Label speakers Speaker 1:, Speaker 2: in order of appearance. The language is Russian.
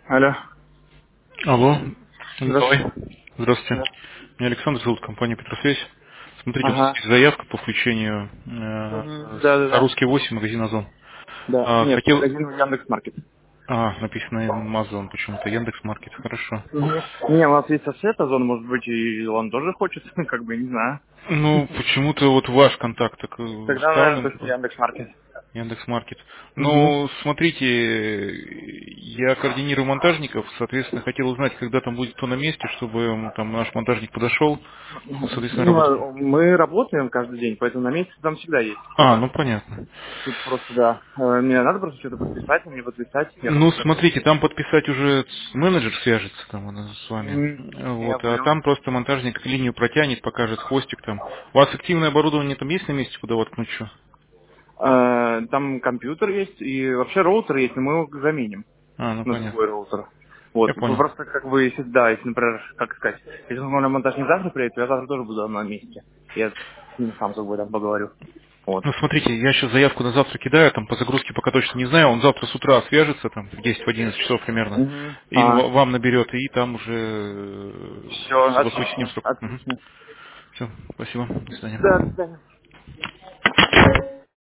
Speaker 1: Алло.
Speaker 2: Алло, Николай.
Speaker 1: Здравствуйте.
Speaker 2: Здравствуйте.
Speaker 1: Да.
Speaker 2: Меня Александр зовут, компания Петросвязь. Смотрите, у нас
Speaker 1: Ага.
Speaker 2: есть заявка по включению
Speaker 1: Мгм. Да, да,
Speaker 2: на
Speaker 1: да.
Speaker 2: русский 8 магазин Озон.
Speaker 1: Да. Нет,
Speaker 2: Хотел...
Speaker 1: магазин Яндекс.Маркет.
Speaker 2: написано Амазон почему-то, Яндекс.Маркет, хорошо.
Speaker 1: Мгм. Не, у нас есть сосед Озон, может быть, и он тоже хочет, как бы, не знаю.
Speaker 2: Ну, почему-то вот ваш контакт так
Speaker 1: Тогда, наверное,
Speaker 2: вставлен,
Speaker 1: точно Яндекс.Маркет.
Speaker 2: Яндекс.Маркет.
Speaker 1: Угу.
Speaker 2: Ну, смотрите, я координирую монтажников, соответственно, хотел узнать, когда там будет кто на месте, чтобы там наш монтажник подошел, соответственно,
Speaker 1: Ну,
Speaker 2: работать.
Speaker 1: мы работаем каждый день, поэтому на месяц там всегда есть.
Speaker 2: Ну понятно.
Speaker 1: Тут просто, да. Мне надо просто что-то подписать, мне подписать, я
Speaker 2: Ну,
Speaker 1: подписать.
Speaker 2: смотрите, там подписать уже менеджер свяжется там с вами.
Speaker 1: Я
Speaker 2: Вот, а
Speaker 1: понял.
Speaker 2: там просто монтажник линию протянет, покажет хвостик там. У вас активное оборудование там есть на месте, куда воткнуть что?
Speaker 1: Там компьютер есть, и вообще роутер есть, но мы его заменим
Speaker 2: Ну
Speaker 1: на
Speaker 2: понятно.
Speaker 1: другой роутер. Вот,
Speaker 2: Я понял.
Speaker 1: просто как бы, если, да, если, например, как сказать, если на монтаж не завтра приедет, то я завтра тоже буду на месте. Я с ним сам с собой там поговорю. Вот.
Speaker 2: Ну, смотрите, я сейчас заявку на завтра кидаю, там по загрузке пока точно не знаю, он завтра с утра свяжется, там, в 10-11 часов примерно,
Speaker 1: Угу.
Speaker 2: и вам наберет, и там уже
Speaker 1: Все,
Speaker 2: согласуйте с ним
Speaker 1: отлично,
Speaker 2: срок.
Speaker 1: отлично.
Speaker 2: Все, спасибо, до
Speaker 1: Да, до
Speaker 2: свидания.
Speaker 1: свидания.